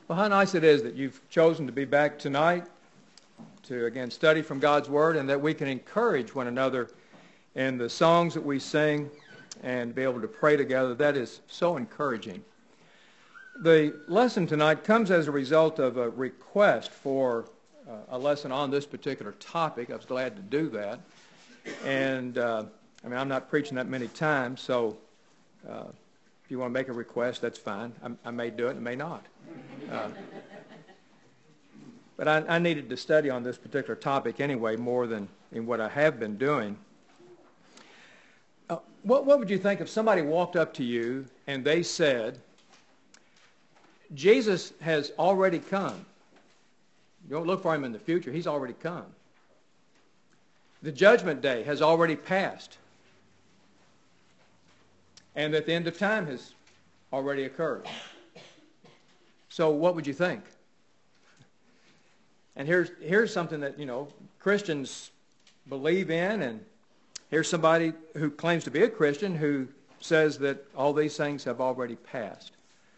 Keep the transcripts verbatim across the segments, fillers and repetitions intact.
Well, how nice it is that you've chosen to be back tonight to, again, study from God's Word, and that we can encourage one another in the songs that we sing and be able to pray together. That is so encouraging. The lesson tonight comes as a result of a request for uh, a lesson on this particular topic. I was glad to do that. And, uh, I mean, I'm not preaching that many times, so uh, if you want to make a request, that's fine. I, I may do it and may not. Uh, but I, I needed to study on this particular topic anyway, more than in what I have been doing. Uh, what, what would you think if somebody walked up to you and they said, Jesus has already come. You don't look for him in the future. He's already come. The judgment day has already passed. And that the end of time has already occurred. So what would you think? And here's, here's something that, you know, Christians believe in, and here's somebody who claims to be a Christian who says that all these things have already passed.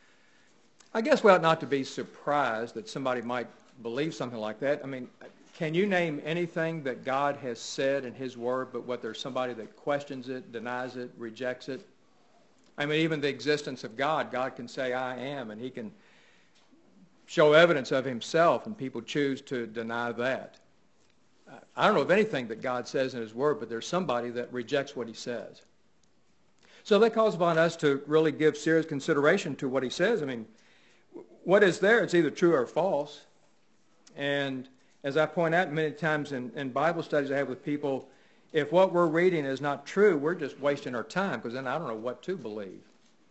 I guess we ought not to be surprised that somebody might believe something like that. I mean, can you name anything that God has said in his word, but what there's somebody that questions it, denies it, rejects it? I mean, even the existence of God, God can say, I am, and he can show evidence of himself, and people choose to deny that. I don't know of anything that God says in his word, but there's somebody that rejects what he says. So that calls upon us to really give serious consideration to what he says. I mean, what is there, it's either true or false. And as I point out many times in, in Bible studies I have with people, if what we're reading is not true, we're just wasting our time, because then I don't know what to believe.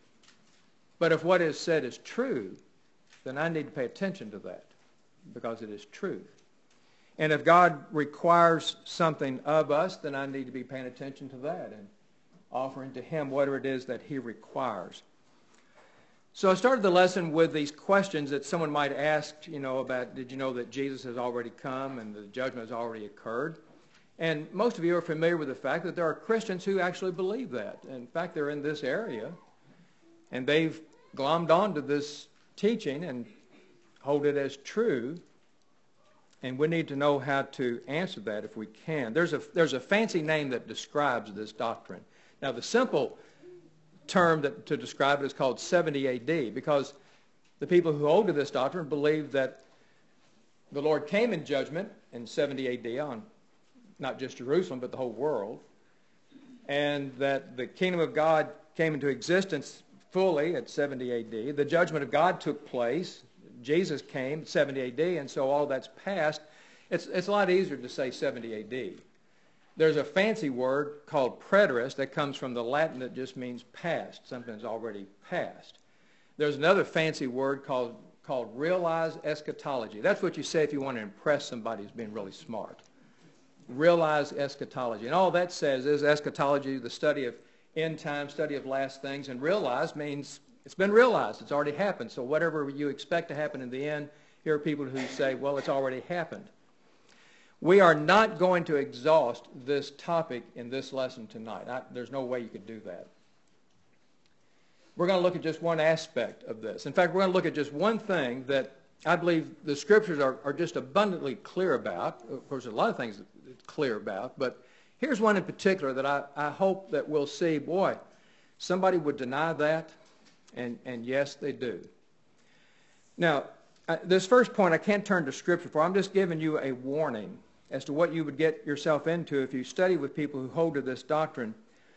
But if what is said is true, then I need to pay attention to that, because it is truth. And if God requires something of us, then I need to be paying attention to that and offering to him whatever it is that he requires. So I started the lesson with these questions that someone might ask, you know, about, did you know that Jesus has already come and the judgment has already occurred? And most of you are familiar with the fact that there are Christians who actually believe that. In fact, they're in this area, and they've glommed onto this teaching and hold it as true. And we need to know how to answer that if we can. There's a, there's a fancy name that describes this doctrine. Now, the simple term that, to describe it is called seventy A D, because the people who hold to this doctrine believe that the Lord came in judgment in seventy A D on not just Jerusalem, but the whole world, and that the kingdom of God came into existence fully at seventy A D. The judgment of God took place. Jesus came at seventy A D, and so all that's past. It's, it's a lot easier to say seventy A D. There's a fancy word called preterist that comes from the Latin that just means past. Something's already passed. There's another fancy word called, called realized eschatology. That's what you say if you want to impress somebody who's being really smart. Realized eschatology. And all that says is eschatology, the study of end time, study of last things, and realized means it's been realized. It's already happened. So whatever you expect to happen in the end, here are people who say, well, it's already happened. We are not going to exhaust this topic in this lesson tonight. I, there's no way you could do that. We're going to look at just one aspect of this. In fact, we're going to look at just one thing that I believe the Scriptures are, are just abundantly clear about. Of course, there's a lot of things that it's clear about, but here's one in particular that I, I hope that we'll see, boy, somebody would deny that, and, and yes, they do. Now, uh, this first point I can't turn to Scripture for. I'm just giving you a warning as to what you would get yourself into if you study with people who hold to this doctrine.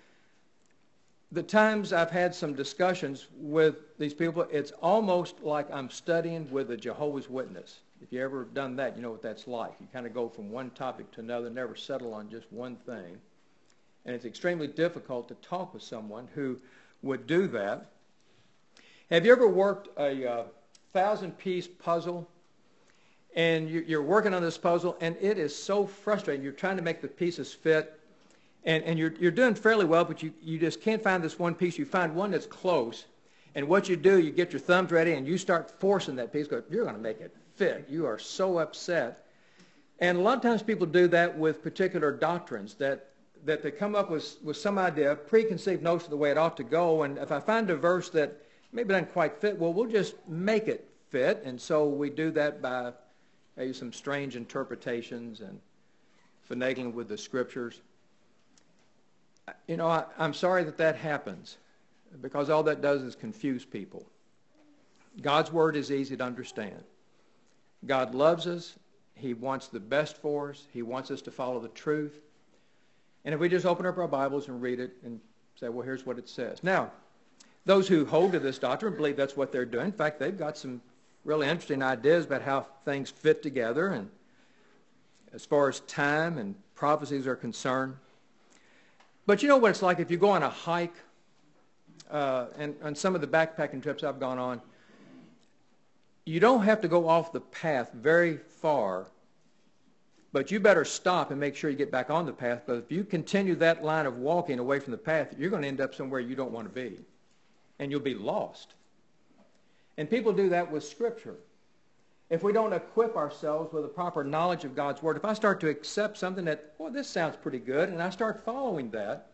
The times I've had some discussions with these people, it's almost like I'm studying with a Jehovah's Witness. If you've ever done that, you know what that's like. You kind of go from one topic to another, never settle on just one thing. And it's extremely difficult to talk with someone who would do that. Have you ever worked a uh, thousand-piece puzzle? And you're working on this puzzle, and it is so frustrating. You're trying to make the pieces fit, and, and you're, you're doing fairly well, but you, you just can't find this one piece. You find one that's close, and what you do, you get your thumbs ready, and you start forcing that piece. Go, you're going to make it fit. You are so upset. And a lot of times people do that with particular doctrines, that, that they come up with, with some idea, preconceived notion of the way it ought to go, and if I find a verse that maybe doesn't quite fit, well, we'll just make it fit, and so we do that by maybe some strange interpretations and finagling with the Scriptures. You know, I, I'm sorry that that happens, because all that does is confuse people. God's Word is easy to understand. God loves us. He wants the best for us. He wants us to follow the truth. And if we just open up our Bibles and read it and say, well, here's what it says. Now, those who hold to this doctrine believe that's what they're doing. In fact, they've got some really interesting ideas about how things fit together, and as far as time and prophecies are concerned. But you know what it's like if you go on a hike, uh, and on some of the backpacking trips I've gone on, you don't have to go off the path very far, but you better stop and make sure you get back on the path, because if you continue that line of walking away from the path, you're going to end up somewhere you don't want to be, and you'll be lost. And people do that with Scripture. If we don't equip ourselves with a proper knowledge of God's Word, if I start to accept something that, well, this sounds pretty good, and I start following that,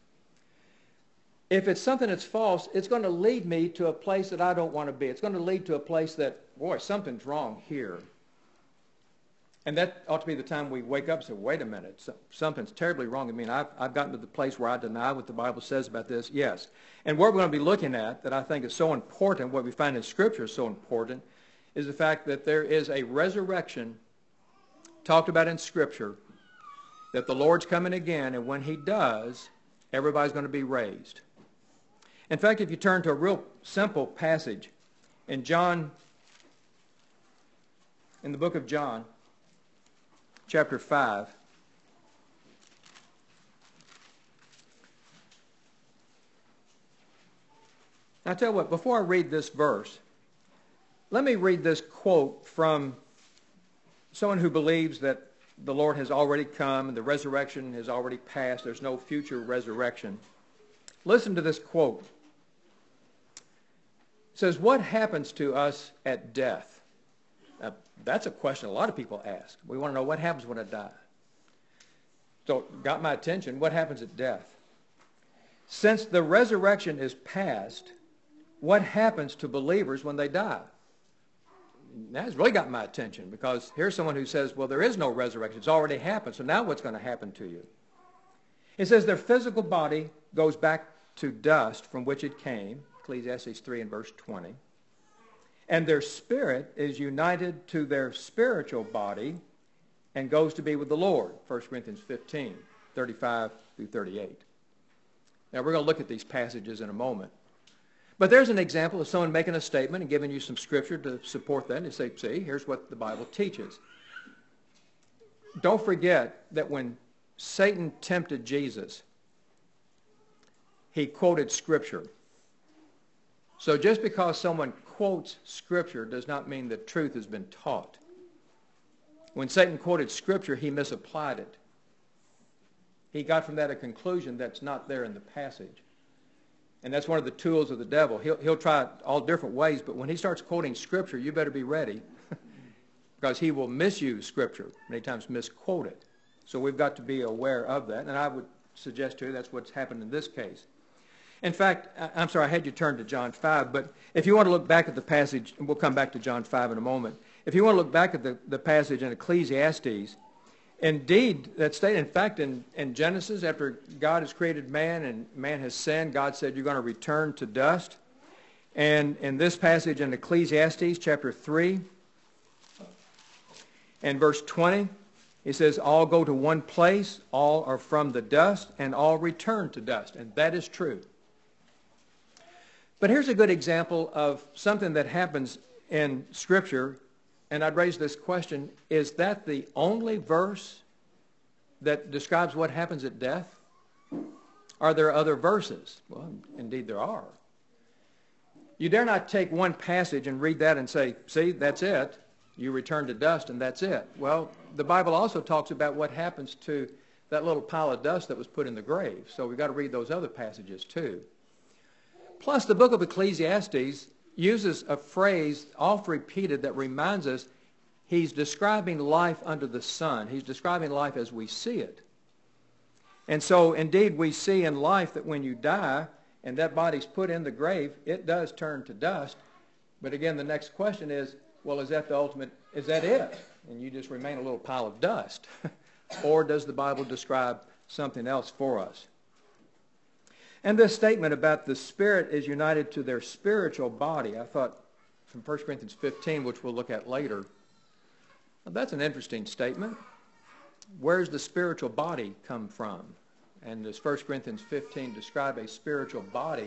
if it's something that's false, it's going to lead me to a place that I don't want to be. It's going to lead to a place that, boy, something's wrong here. And that ought to be the time we wake up and say, wait a minute, something's terribly wrong. I mean, I've, I've gotten to the place where I deny what the Bible says about this. Yes. And what we're going to be looking at that I think is so important, what we find in Scripture is so important, is the fact that there is a resurrection talked about in Scripture, that the Lord's coming again, and when He does, everybody's going to be raised. In fact, if you turn to a real simple passage in John, in the book of John, chapter five, now I tell you what, before I read this verse, let me read this quote from someone who believes that the Lord has already come and the resurrection has already passed. There's no future resurrection. Listen to this quote. It says, what happens to us at death? Now, that's a question a lot of people ask. We want to know what happens when I die. So it got my attention. What happens at death? Since the resurrection is past, what happens to believers when they die? That's really got my attention, because here's someone who says, well, there is no resurrection. It's already happened, so now what's going to happen to you? It says their physical body goes back to dust from which it came, Ecclesiastes three and verse twenty, and their spirit is united to their spiritual body and goes to be with the Lord, First Corinthians fifteen, thirty-five through thirty-eight. Now, we're going to look at these passages in a moment. But there's an example of someone making a statement and giving you some Scripture to support that. And they say, see, here's what the Bible teaches. Don't forget that when Satan tempted Jesus, he quoted Scripture. So just because someone quotes Scripture does not mean that truth has been taught. When Satan quoted Scripture, he misapplied it. He got from that a conclusion that's not there in the passage. And that's one of the tools of the devil. He'll, he'll try all different ways, but when he starts quoting Scripture, you better be ready, because he will misuse Scripture, many times misquote it. So we've got to be aware of that, and I would suggest to you that's what's happened in this case. In fact, I'm sorry, I had you turn to John five, but if you want to look back at the passage, and we'll come back to John five in a moment, if you want to look back at the, the passage in Ecclesiastes, indeed, that stated, in fact, in, in Genesis, after God has created man and man has sinned, God said, you're going to return to dust. And in this passage in Ecclesiastes chapter three and verse twenty, he says, all go to one place, all are from the dust, and all return to dust. And that is true. But here's a good example of something that happens in Scripture. And I'd raise this question, is that the only verse that describes what happens at death? Are there other verses? Well, indeed there are. You dare not take one passage and read that and say, see, that's it. You return to dust and that's it. Well, the Bible also talks about what happens to that little pile of dust that was put in the grave. So we've got to read those other passages too. Plus, the book of Ecclesiastes uses a phrase oft repeated that reminds us he's describing life under the sun. He's describing life as we see it. And so, indeed, we see in life that when you die and that body's put in the grave, it does turn to dust. But again, the next question is, well, is that the ultimate, is that it? And you just remain a little pile of dust. Or does the Bible describe something else for us? And this statement about the Spirit is united to their spiritual body, I thought from First Corinthians fifteen, which we'll look at later, well, that's an interesting statement. Where's the spiritual body come from? And does First Corinthians fifteen describe a spiritual body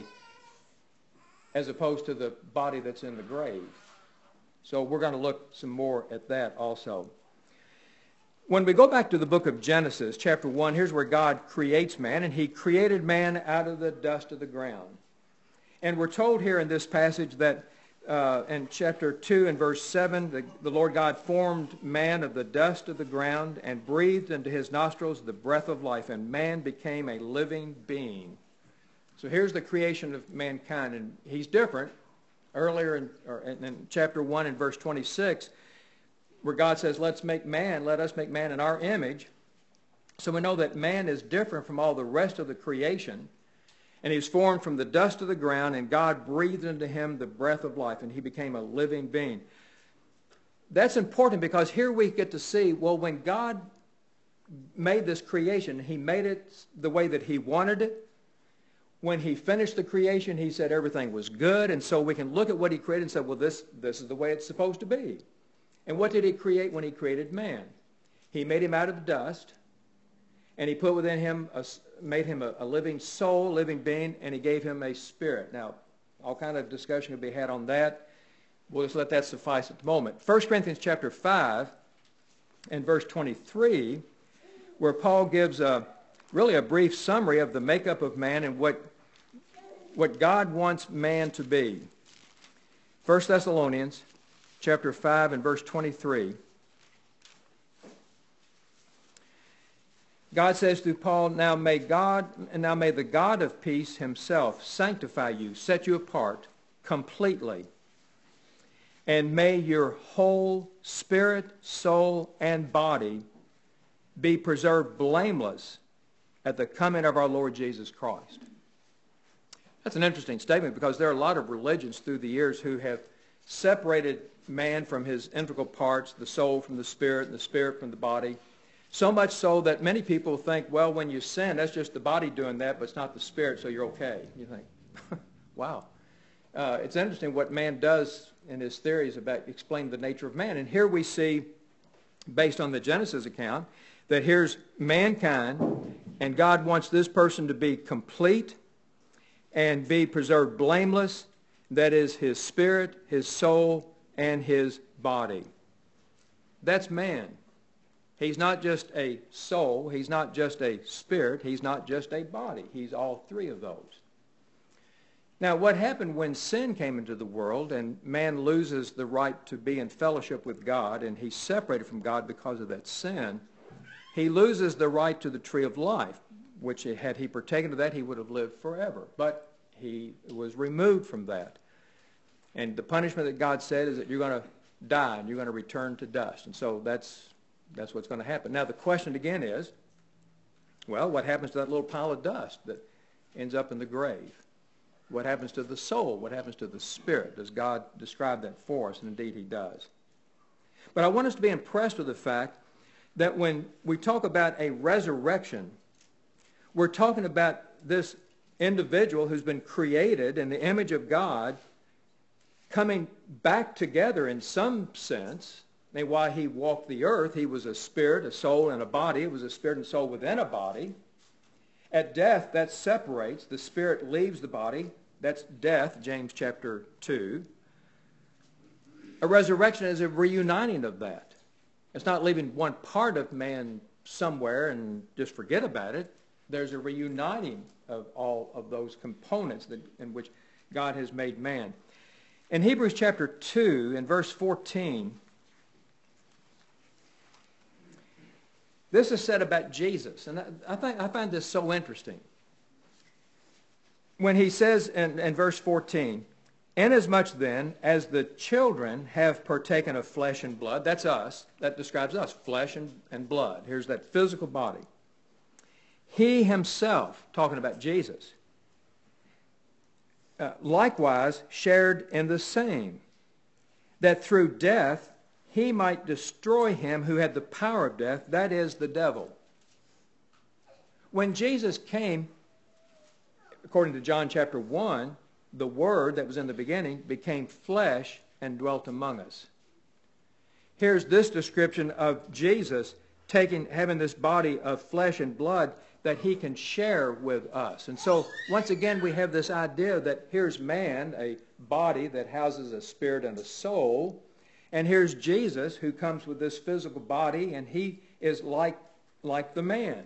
as opposed to the body that's in the grave? So we're going to look some more at that also. When we go back to the book of Genesis, chapter one, here's where God creates man, and he created man out of the dust of the ground. And we're told here in this passage that uh, in chapter two and verse seven, the, the Lord God formed man of the dust of the ground and breathed into his nostrils the breath of life, and man became a living being. So here's the creation of mankind, and he's different. Earlier in, or in chapter one and verse twenty-six, where God says, let's make man, let us make man in our image. So we know that man is different from all the rest of the creation. And he's formed from the dust of the ground, and God breathed into him the breath of life, and he became a living being. That's important because here we get to see, well, when God made this creation, he made it the way that he wanted it. When he finished the creation, he said everything was good, and so we can look at what he created and say, well, this, this is the way it's supposed to be. And what did he create when he created man? He made him out of the dust, and he put within him, a, made him a, a living soul, living being, and he gave him a spirit. Now, all kind of discussion could be had on that. We'll just let that suffice at the moment. First Corinthians chapter five and verse twenty-three, where Paul gives a, really a brief summary of the makeup of man and what, what God wants man to be. First Thessalonians chapter five and verse twenty-three. God says through Paul, now may God, and now may the God of peace himself sanctify you, set you apart completely, and may your whole spirit, soul, and body be preserved blameless at the coming of our Lord Jesus Christ. That's an interesting statement because there are a lot of religions through the years who have separated man from his integral parts, the soul from the spirit, and the spirit from the body. So much so that many people think, well, when you sin, that's just the body doing that, but it's not the spirit, so you're okay. You think, wow. Uh, it's interesting what man does in his theories about explaining the nature of man. And here we see, based on the Genesis account, that here's mankind, and God wants this person to be complete and be preserved blameless. That is his spirit, his soul, and his body. That's man. He's not just a soul. He's not just a spirit. He's not just a body. He's all three of those. Now, what happened when sin came into the world and man loses the right to be in fellowship with God, and he's separated from God because of that sin, he loses the right to the tree of life, which had he partaken of that, he would have lived forever. But he was removed from that. And the punishment that God said is that you're going to die and you're going to return to dust. And so that's, that's what's going to happen. Now the question again is, well, what happens to that little pile of dust that ends up in the grave? What happens to the soul? What happens to the spirit? Does God describe that for us? And indeed he does. But I want us to be impressed with the fact that when we talk about a resurrection, we're talking about this individual who's been created in the image of God coming back together in some sense. I mean, while he walked the earth, he was a spirit, a soul, and a body. It was a spirit and soul within a body. At death, that separates. The spirit leaves the body. That's death, James chapter two. A resurrection is a reuniting of that. It's not leaving one part of man somewhere and just forget about it. There's a reuniting of all of those components that, in which God has made man. In Hebrews chapter two, in verse fourteen, this is said about Jesus. And I, think, I find this so interesting. When he says in, in verse fourteen, inasmuch then as the children have partaken of flesh and blood, that's us, that describes us, flesh and, and blood. Here's that physical body. He himself, talking about Jesus, uh, likewise shared in the same, that through death he might destroy him who had the power of death, that is, the devil. When Jesus came, according to John chapter one, the Word that was in the beginning became flesh and dwelt among us. Here's this description of Jesus taking, having this body of flesh and blood that he can share with us. And so, once again, we have this idea that here's man, a body that houses a spirit and a soul, and here's Jesus who comes with this physical body, and he is like, like the man.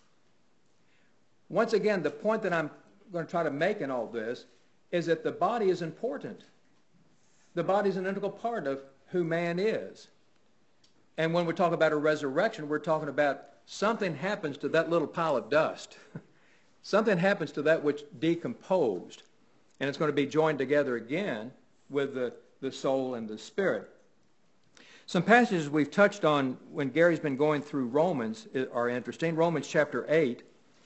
Once again, the point that I'm going to try to make in all this is that the body is important. The body is an integral part of who man is. And when we talk about a resurrection, we're talking about something happens to that little pile of dust. Something happens to that which decomposed. And it's going to be joined together again with the, the soul and the spirit. Some passages we've touched on when Gary's been going through Romans are interesting. Romans chapter eight.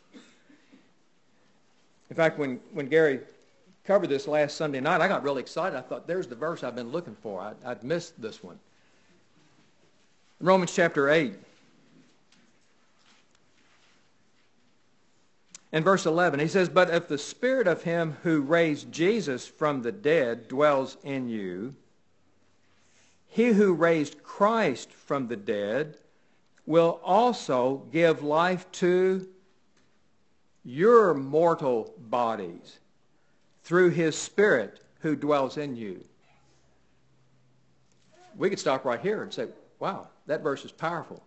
In fact, when, when Gary covered this last Sunday night, I got really excited. I thought, there's the verse I've been looking for. I, I'd missed this one. Romans chapter eight. In verse eleven, he says, "But if the spirit of him who raised Jesus from the dead dwells in you, he who raised Christ from the dead will also give life to your mortal bodies through his Spirit who dwells in you." We could stop right here and say, wow, that verse is powerful.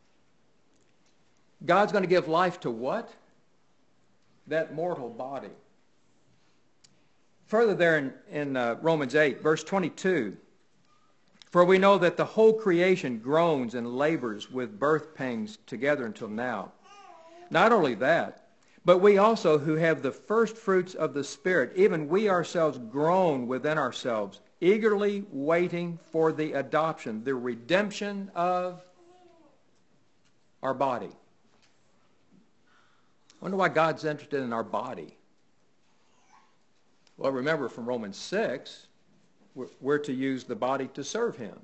God's going to give life to what? That mortal body. Further there in, in uh, Romans eight, verse twenty-two, "For we know that the whole creation groans and labors with birth pangs together until now. Not only that, but we also who have the first fruits of the Spirit, even we ourselves groan within ourselves, eagerly waiting for the adoption," the redemption of our body. I wonder why God's interested in our body. Well, remember from Romans six, we're, we're to use the body to serve him.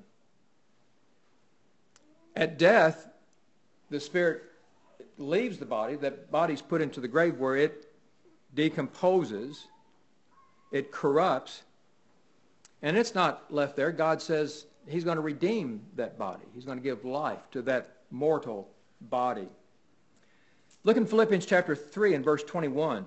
At death, the spirit leaves the body. That body's put into the grave where it decomposes, it corrupts, and it's not left there. God says he's going to redeem that body. He's going to give life to that mortal body. Look in Philippians chapter three and verse twenty-one.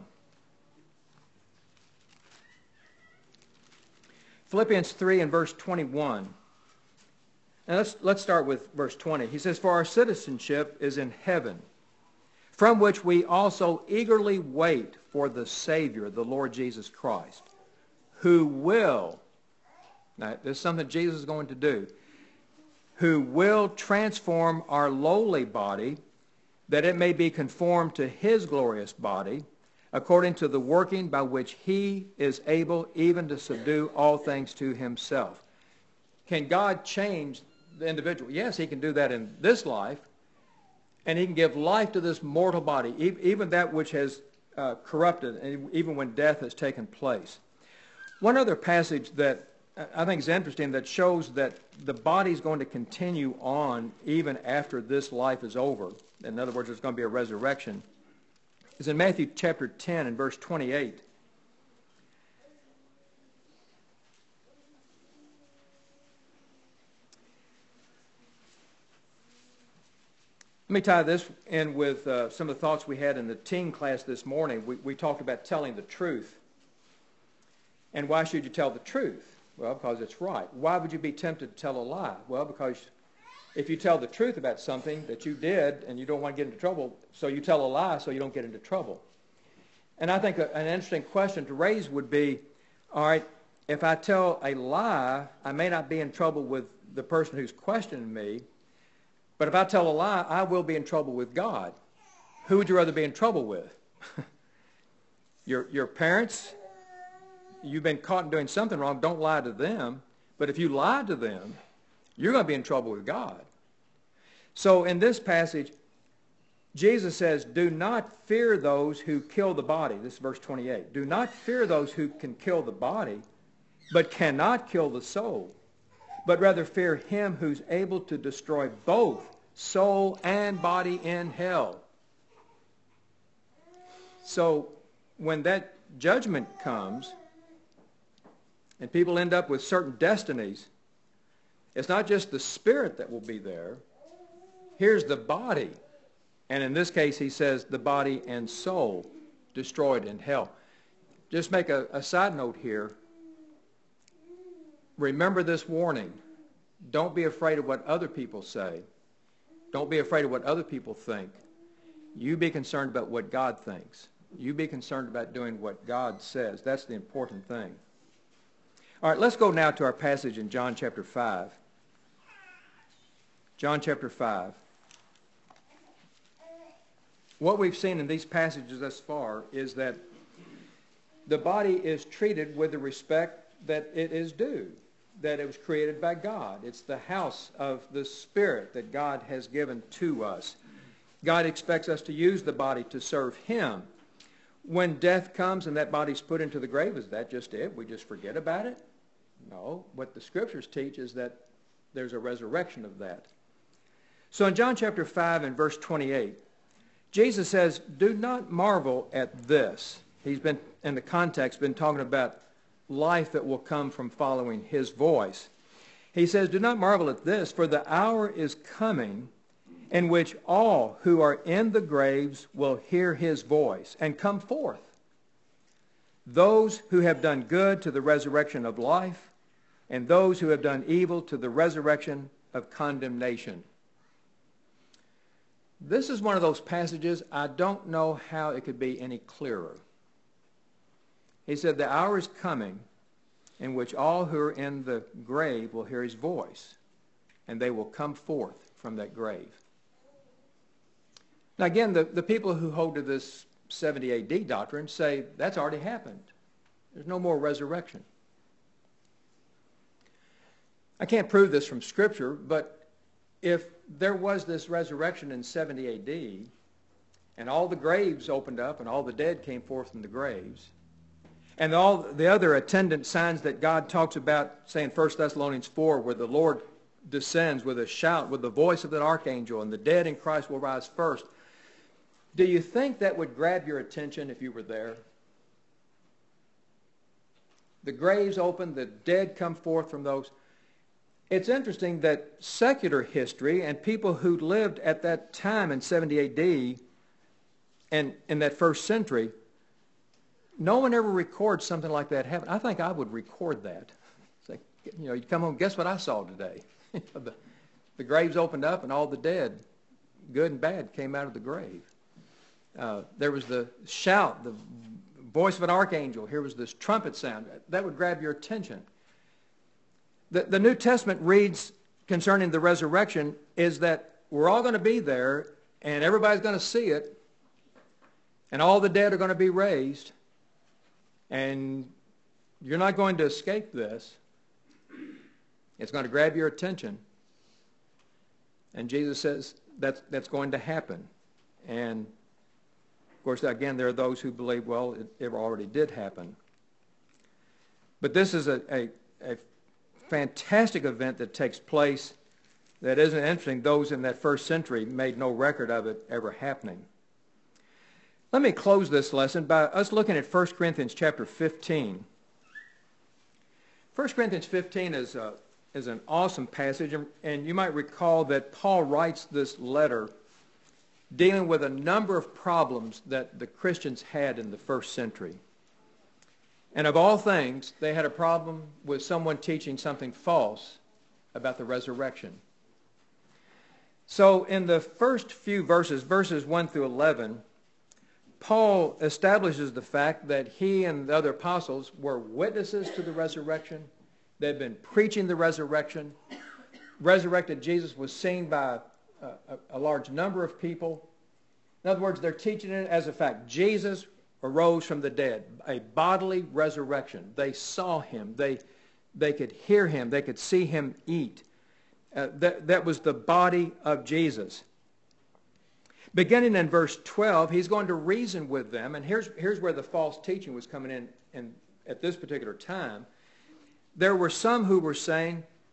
Philippians three and verse twenty-one. And let's, let's start with verse twenty. He says, "For our citizenship is in heaven, from which we also eagerly wait for the Savior, the Lord Jesus Christ, who will," now this is something Jesus is going to do, "who will transform our lowly body, that it may be conformed to his glorious body, according to the working by which he is able even to subdue all things to himself." Can God change the individual? Yes, he can do that in this life, and he can give life to this mortal body, even that which has uh, corrupted, and even when death has taken place. One other passage that I think is interesting that shows that the body is going to continue on even after this life is over. In other words, there's going to be a resurrection. Is in Matthew chapter ten and verse twenty-eight. Let me tie this in with uh, some of the thoughts we had in the teen class this morning. We, we talked about telling the truth. And why should you tell the truth? Well, because it's right. Why would you be tempted to tell a lie? Well, because if you tell the truth about something that you did and you don't want to get into trouble, so you tell a lie so you don't get into trouble. And I think a, an interesting question to raise would be, all right, if I tell a lie, I may not be in trouble with the person who's questioning me, but if I tell a lie, I will be in trouble with God. Who would you rather be in trouble with? your, your parents? You've been caught doing something wrong, don't lie to them. But if you lie to them, you're going to be in trouble with God. So in this passage, Jesus says, do not fear those who kill the body. This is verse twenty-eight. Do not fear those who can kill the body, but cannot kill the soul. but rather fear him who's able to destroy both soul and body in hell. So when that judgment comes and people end up with certain destinies, it's not just the spirit that will be there. Here's the body. And in this case, he says the body and soul destroyed in hell. Just make a, a side note here. Remember this warning. Don't be afraid of what other people say. Don't be afraid of what other people think. You be concerned about what God thinks. You be concerned about doing what God says. That's the important thing. All right, let's go now to our passage in John chapter five. John chapter five. What we've seen in these passages thus far is that the body is treated with the respect that it is due, that it was created by God. It's the house of the Spirit that God has given to us. God expects us to use the body to serve him. When death comes and that body's put into the grave, is that just it? We just forget about it? No. What the Scriptures teach is that there's a resurrection of that. So in John chapter five and verse twenty-eight, Jesus says, do not marvel at this. He's been, in the context, been talking about life that will come from following his voice. He says, do not marvel at this, for the hour is coming in which all who are in the graves will hear his voice and come forth. Those who have done good to the resurrection of life, and those who have done evil to the resurrection of condemnation. This is one of those passages, I don't know how it could be any clearer. He said, the hour is coming in which all who are in the grave will hear his voice, and they will come forth from that grave. Now again, the, the people who hold to this seventy A D doctrine say that's already happened. There's no more resurrection. I can't prove this from Scripture, but if there was this resurrection in seventy A D, and all the graves opened up and all the dead came forth from the graves, and all the other attendant signs that God talks about, say in First Thessalonians four, where the Lord descends with a shout, with the voice of an archangel, and the dead in Christ will rise first, do you think that would grab your attention if you were there? The graves open, the dead come forth from those. It's interesting that secular history and people who lived at that time in seventy A D and in that first century, no one ever records something like that happen. I think I would record that. It's like, you know, you come home, guess what I saw today? the, the graves opened up and all the dead, good and bad, came out of the grave. Uh, there was the shout, the voice of an archangel. Here was this trumpet sound. That would grab your attention. The, the New Testament reads concerning the resurrection is that we're all going to be there and everybody's going to see it and all the dead are going to be raised and you're not going to escape this. It's going to grab your attention. And Jesus says that's, that's going to happen. And of course, again, there are those who believe, well, it, it already did happen. But this is a, a, a fantastic event that takes place that isn't interesting. Those in that first century made no record of it ever happening. Let me close this lesson by us looking at First Corinthians chapter fifteen. First Corinthians fifteen is, a, is an awesome passage, and, and you might recall that Paul writes this letter dealing with a number of problems that the Christians had in the first century. And of all things, they had a problem with someone teaching something false about the resurrection. So in the first few verses, verses one through eleven, Paul establishes the fact that he and the other apostles were witnesses to the resurrection. They'd been preaching the resurrection. Resurrected Jesus was seen by A, a large number of people. In other words, they're teaching it as a fact. Jesus arose from the dead, a bodily resurrection. They saw him. They, they could hear him. They could see him eat. Uh, that, that was the body of Jesus. Beginning in verse twelve, he's going to reason with them. And here's, here's where the false teaching was coming in, in at this particular time. There were some who were saying,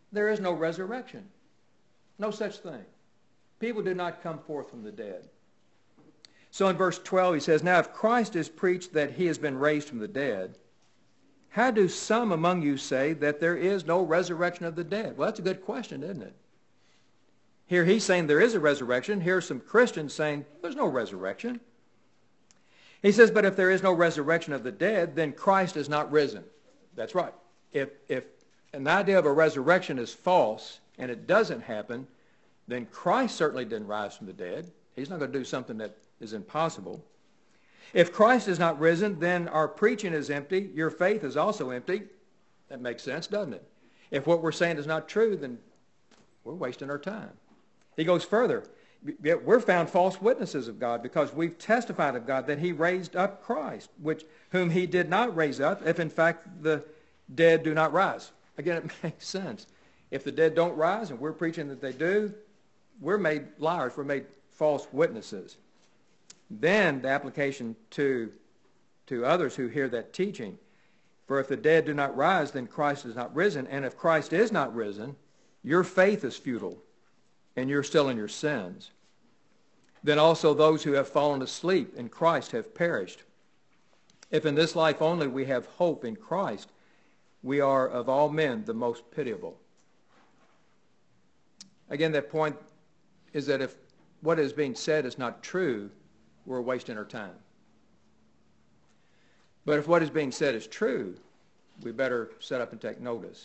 there is no resurrection. No such thing. People do not come forth from the dead. So in verse twelve he says, now if Christ is preached that he has been raised from the dead, how do some among you say that there is no resurrection of the dead? Well, that's a good question, isn't it? Here he's saying there is a resurrection. Here are some Christians saying there's no resurrection. He says, but if there is no resurrection of the dead, then Christ is not risen. That's right. If, if an idea of a resurrection is false and it doesn't happen, then Christ certainly didn't rise from the dead. He's not going to do something that is impossible. If Christ is not risen, then our preaching is empty. Your faith is also empty. That makes sense, doesn't it? If what we're saying is not true, then we're wasting our time. He goes further. We're found false witnesses of God because we've testified of God that he raised up Christ, which whom he did not raise up, if in fact the dead do not rise. Again, it makes sense. If the dead don't rise and we're preaching that they do, we're made liars. We're made false witnesses. Then the application to, to others who hear that teaching. For if the dead do not rise, then Christ is not risen. And if Christ is not risen, your faith is futile, and you're still in your sins. Then also those who have fallen asleep in Christ have perished. If in this life only we have hope in Christ, we are of all men the most pitiable. Again, that point is that if what is being said is not true, we're wasting our time. But if what is being said is true, we better set up and take notice.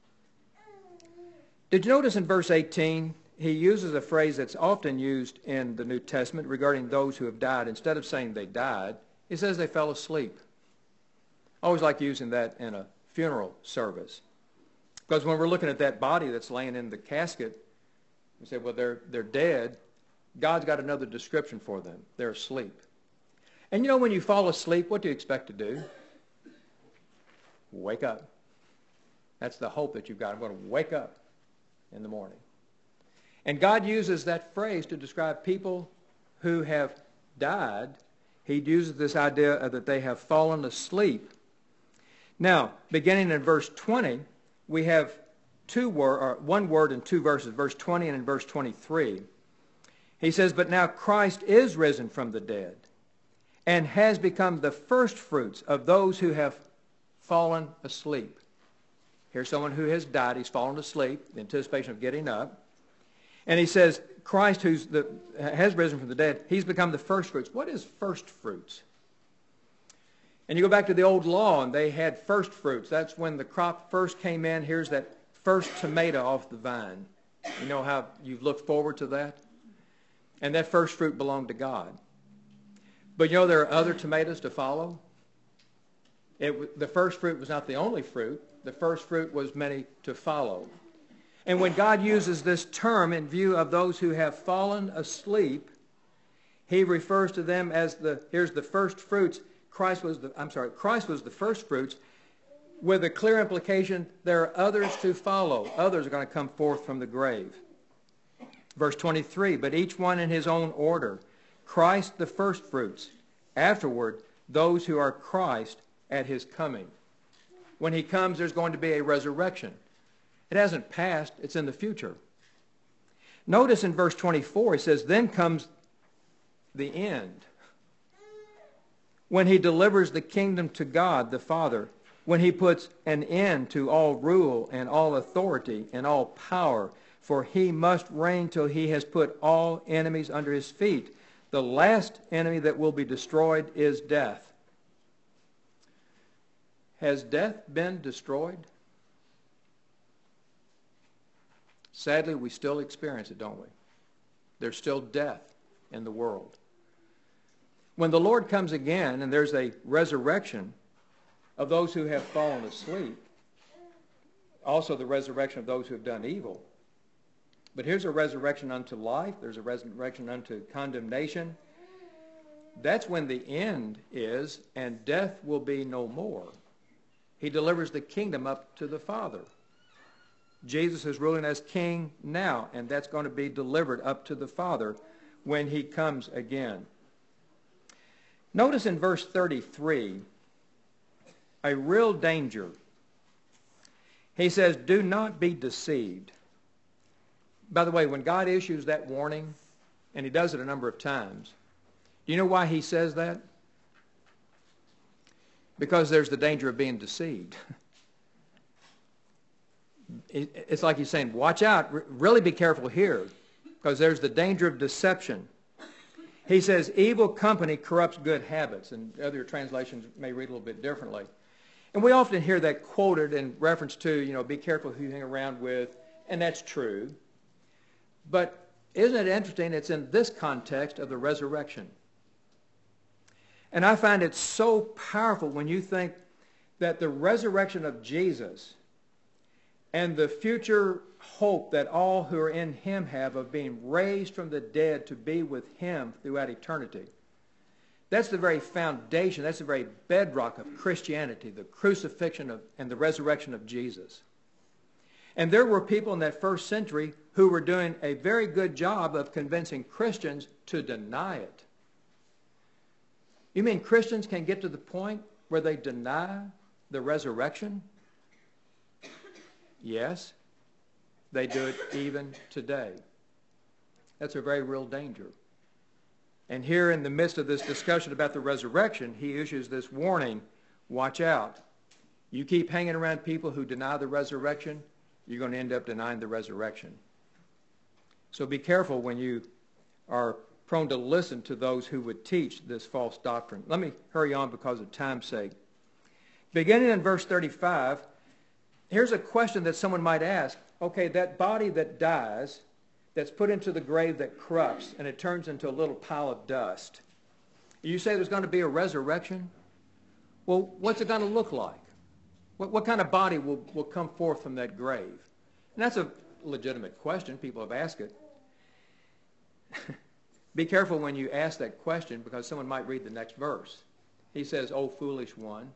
Did you notice in verse eighteen, he uses a phrase that's often used in the New Testament regarding those who have died. Instead of saying they died, he says they fell asleep. I always like using that in a funeral service. Because when we're looking at that body that's laying in the casket, we say, well, they're, they're dead. God's got another description for them. They're asleep. And you know, when you fall asleep, what do you expect to do? Wake up. That's the hope that you've got. I'm going to wake up in the morning. And God uses that phrase to describe people who have died. He uses this idea of that they have fallen asleep. Now, beginning in verse twenty, we have two word, or one word in two verses, verse twenty and in verse twenty-three. He says, but now Christ is risen from the dead and has become the first fruits of those who have fallen asleep. Here's someone who has died. He's fallen asleep, the anticipation of getting up. And he says, Christ who has risen from the dead, he's become the first fruits. What is first fruits? And you go back to the old law, and they had first fruits. That's when the crop first came in. Here's that first tomato off the vine. You know how you've looked forward to that? And that first fruit belonged to God. But you know there are other tomatoes to follow? It, the first fruit was not the only fruit. The first fruit was many to follow. And when God uses this term in view of those who have fallen asleep, he refers to them as the, here's the first fruits. Christ was the, I'm sorry, Christ was the first fruits, with a clear implication there are others to follow. Others are going to come forth from the grave. Verse twenty-three, but each one in his own order. Christ the first fruits. Afterward, those who are Christ at his coming. When he comes, there's going to be a resurrection. It hasn't passed, it's in the future. Notice in verse twenty-four, it says, then comes the end. When he delivers the kingdom to God the Father, when he puts an end to all rule and all authority and all power, for he must reign till he has put all enemies under his feet. The last enemy that will be destroyed is death. Has death been destroyed? Sadly, we still experience it, don't we? There's still death in the world. When the Lord comes again and there's a resurrection of those who have fallen asleep, also the resurrection of those who have done evil, but here's a resurrection unto life. There's a resurrection unto condemnation. That's when the end is, and death will be no more. He delivers the kingdom up to the Father. Jesus is ruling as king now, and that's going to be delivered up to the Father when he comes again. Notice in verse thirty-three, a real danger. He says, do not be deceived. By the way, when God issues that warning, and he does it a number of times, do you know why he says that? Because there's the danger of being deceived. It's like he's saying, watch out, really be careful here, because there's the danger of deception. He says, evil company corrupts good habits, and other translations may read a little bit differently. And we often hear that quoted in reference to, you know, be careful who you hang around with, and that's true. But isn't it interesting? It's in this context of the resurrection. And I find it so powerful when you think that the resurrection of Jesus and the future hope that all who are in him have of being raised from the dead to be with him throughout eternity. That's the very foundation, that's the very bedrock of Christianity, the crucifixion of, and the resurrection of Jesus. And there were people in that first century who were doing a very good job of convincing Christians to deny it. You mean Christians can get to the point where they deny the resurrection? Yes, they do it even today. That's a very real danger. And here in the midst of this discussion about the resurrection, he issues this warning, watch out. You keep hanging around people who deny the resurrection, you're going to end up denying the resurrection. So be careful when you are prone to listen to those who would teach this false doctrine. Let me hurry on because of time's sake. Beginning in verse thirty-five, here's a question that someone might ask. Okay, that body that dies, that's put into the grave that corrupts, and it turns into a little pile of dust. You say there's going to be a resurrection? Well, what's it going to look like? What, what kind of body will, will come forth from that grave? And that's a legitimate question. People have asked it. Be careful when you ask that question, because someone might read the next verse. He says, "O foolish one,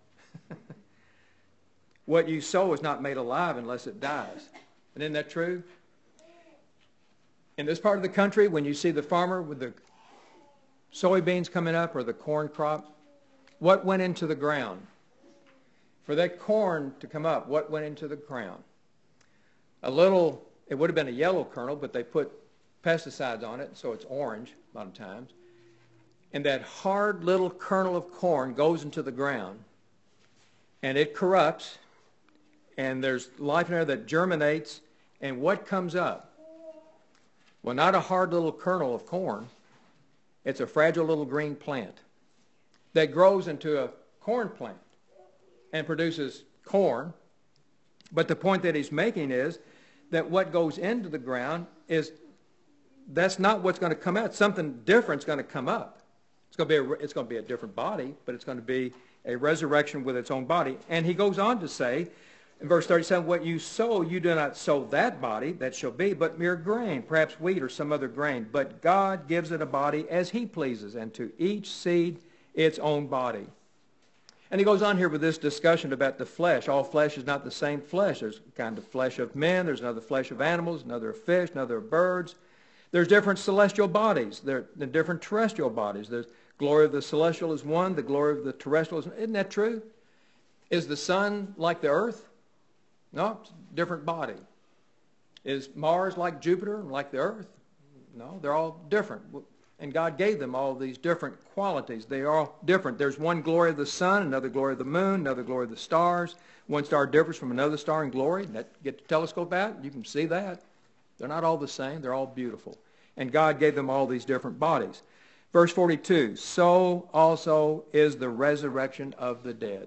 what you sow is not made alive unless it dies." And isn't that true? In this part of the country, when you see the farmer with the soybeans coming up or the corn crop, what went into the ground? For that corn to come up, what went into the ground? A little, it would have been a yellow kernel, but they put pesticides on it, so it's orange a lot of times. And that hard little kernel of corn goes into the ground, and it corrupts, and there's life in there that germinates, and what comes up? Well, not a hard little kernel of corn. It's a fragile little green plant that grows into a corn plant and produces corn. But the point that he's making is that what goes into the ground is, that's not what's going to come out. Something different's going to come up. It's going to be a, it's going to be a different body, but it's going to be a resurrection with its own body. And he goes on to say, in verse thirty-seven, what you sow, you do not sow that body, that shall be, but mere grain, perhaps wheat or some other grain. But God gives it a body as he pleases, and to each seed its own body. And he goes on here with this discussion about the flesh. All flesh is not the same flesh. There's a kind of flesh of men, there's another flesh of animals, another of fish, another of birds. There's different celestial bodies. There are different terrestrial bodies. The glory of the celestial is one, the glory of the terrestrial is one. Isn't that true? Is the sun like the earth? No, it's a different body. Is Mars like Jupiter, like the earth? No, they're all different. And God gave them all these different qualities. They are all different. There's one glory of the sun, another glory of the moon, another glory of the stars. One star differs from another star in glory. That, get the telescope out, you can see that. They're not all the same. They're all beautiful. And God gave them all these different bodies. Verse forty-two, so also is the resurrection of the dead.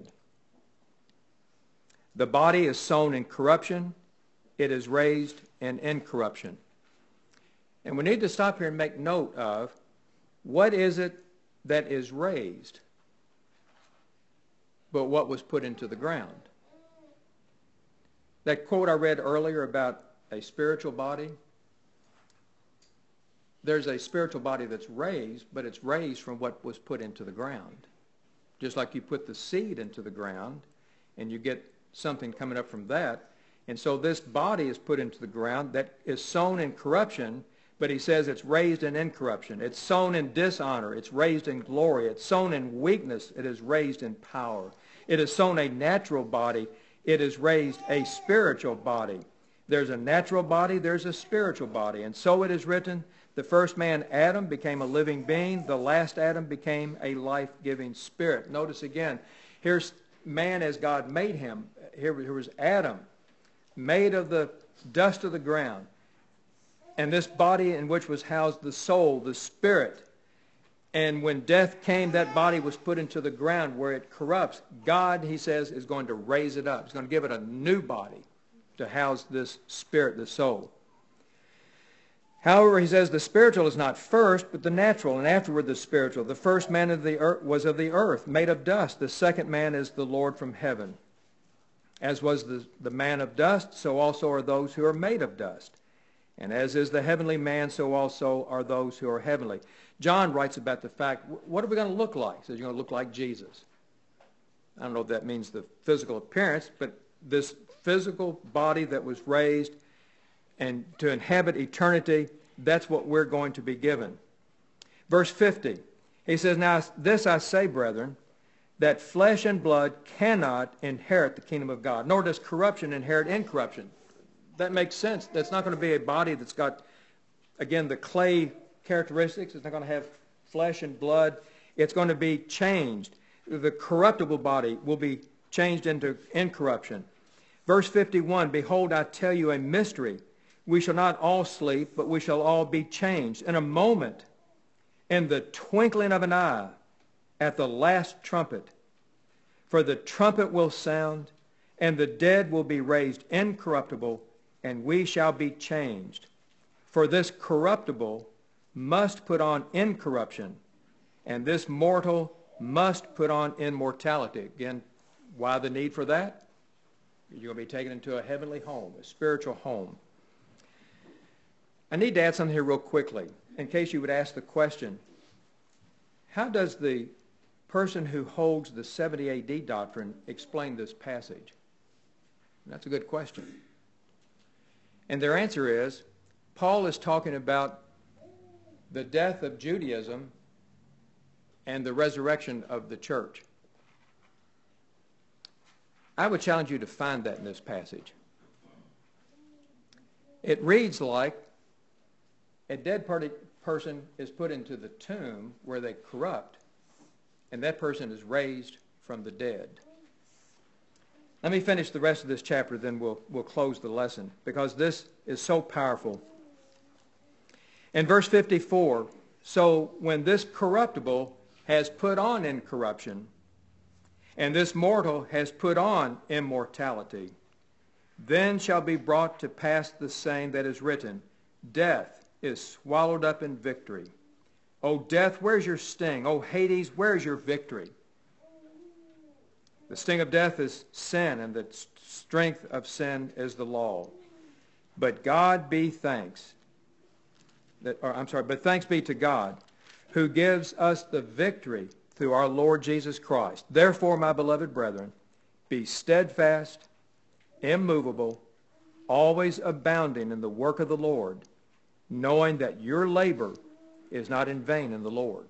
The body is sown in corruption. It is raised in incorruption. And we need to stop here and make note of, what is it that is raised, but what was put into the ground? That quote I read earlier about a spiritual body, there's a spiritual body that's raised, but it's raised from what was put into the ground. Just like you put the seed into the ground, and you get something coming up from that. And so this body is put into the ground that is sown in corruption, but he says it's raised in incorruption. It's sown in dishonor. It's raised in glory. It's sown in weakness. It is raised in power. It is sown a natural body. it has raised a spiritual body. There's a natural body, there's a spiritual body. And so it is written, the first man, Adam, became a living being. The last Adam became a life-giving spirit. Notice again, here's man as God made him. Here, here was Adam, made of the dust of the ground. And this body in which was housed the soul, the spirit. And when death came, that body was put into the ground where it corrupts. God, he says, is going to raise it up. He's going to give it a new body to house this spirit, the soul. However, he says the spiritual is not first, but the natural, and afterward the spiritual. The first man of the earth was of the earth, made of dust. The second man is the Lord from heaven. As was the, the man of dust, so also are those who are made of dust. And as is the heavenly man, so also are those who are heavenly. John writes about the fact, what are we going to look like? He says, you're going to look like Jesus. I don't know if that means the physical appearance, but this physical body that was raised and to inhabit eternity, that's what we're going to be given. Verse fifty, he says, now this I say, brethren, that flesh and blood cannot inherit the kingdom of God, nor does corruption inherit incorruption. That makes sense. That's not going to be a body that's got, again, the clay characteristics. It's not going to have flesh and blood. It's going to be changed. The corruptible body will be changed into incorruption. Verse fifty-one, behold, I tell you a mystery. We shall not all sleep, but we shall all be changed in a moment, in the twinkling of an eye, at the last trumpet. For the trumpet will sound, and the dead will be raised incorruptible, and we shall be changed. For this corruptible must put on incorruption, and this mortal must put on immortality. Again, why the need for that? You're going to be taken into a heavenly home, a spiritual home. I need to add something here real quickly, in case you would ask the question, how does the person who holds the seventy A D doctrine explain this passage? And that's a good question. And their answer is, Paul is talking about the death of Judaism and the resurrection of the church. I would challenge you to find that in this passage. It reads like a dead party person is put into the tomb where they corrupt, and that person is raised from the dead. Let me finish the rest of this chapter, then we'll, we'll close the lesson, because this is so powerful. In verse fifty-four, so when this corruptible has put on incorruption, and this mortal has put on immortality, then shall be brought to pass the same that is written, death is swallowed up in victory. O death, where's your sting? O Hades, where's your victory? The sting of death is sin, and the strength of sin is the law. But God be thanks, that, or I'm sorry, but thanks be to God, who gives us the victory through our Lord Jesus Christ. Therefore, my beloved brethren, be steadfast, immovable, always abounding in the work of the Lord, knowing that your labor is not in vain in the Lord.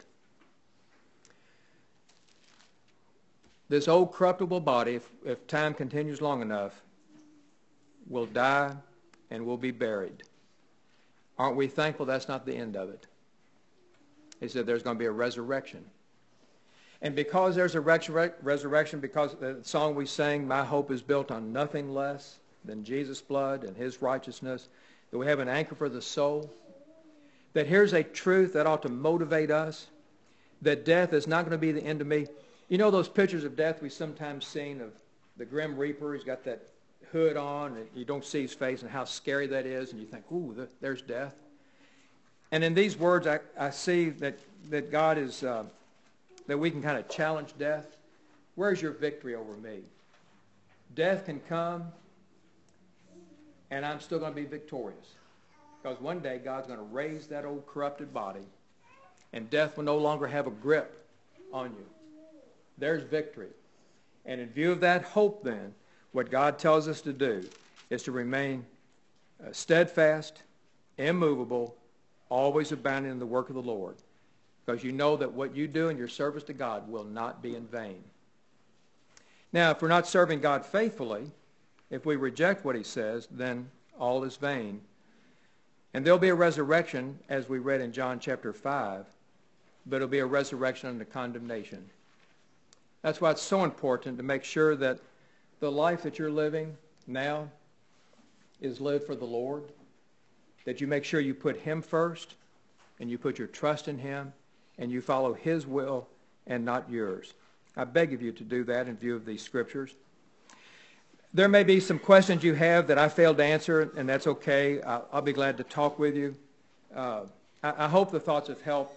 This old corruptible body, if, if time continues long enough, will die and will be buried. Aren't we thankful that's not the end of it? He said there's going to be a resurrection. And because there's a resur- resurrection, because the song we sang, my hope is built on nothing less than Jesus' blood and his righteousness, that we have an anchor for the soul, that here's a truth that ought to motivate us, that death is not going to be the end of me. You know those pictures of death we've sometimes seen of the Grim Reaper? He's got that hood on, and you don't see his face, and how scary that is, and you think, ooh, th- there's death. And in these words, I, I see that, that God is, uh, that we can kind of challenge death. Where's your victory over me? Death can come, and I'm still going to be victorious. Because one day God's going to raise that old corrupted body, and death will no longer have a grip on you. There's victory. And in view of that hope then, what God tells us to do is to remain uh, steadfast, immovable, always abounding in the work of the Lord. Because you know that what you do in your service to God will not be in vain. Now, if we're not serving God faithfully, If we reject what he says, then all is vain. And there'll be a resurrection, as we read in John chapter five, but it'll be a resurrection under condemnation. That's why it's so important to make sure that the life that you're living now is lived for the Lord, that you make sure you put him first, and you put your trust in him, and you follow his will and not yours. I beg of you to do that in view of these scriptures. There may be some questions you have that I failed to answer, and that's okay. I'll, I'll be glad to talk with you. Uh, I, I hope the thoughts have helped.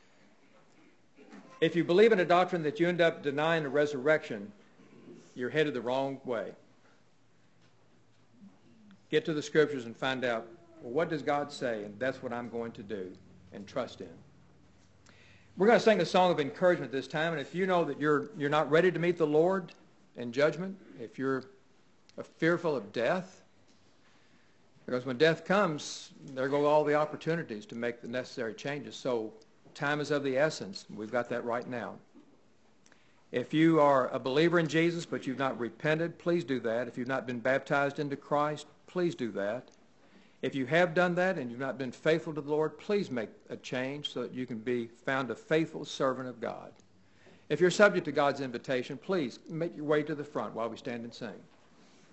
If you believe in a doctrine that you end up denying the resurrection, you're headed the wrong way. Get to the scriptures and find out, well, what does God say? And that's what I'm going to do and trust in. We're going to sing a song of encouragement this time, and if you know that you're you're not ready to meet the Lord in judgment, if you're fearful of death, because when death comes, there go all the opportunities to make the necessary changes. So time is of the essence. We've got that right now. If you are a believer in Jesus, but you've not repented, please do that. If you've not been baptized into Christ, please do that. If you have done that and you've not been faithful to the Lord, please make a change so that you can be found a faithful servant of God. If you're subject to God's invitation, please make your way to the front while we stand and sing.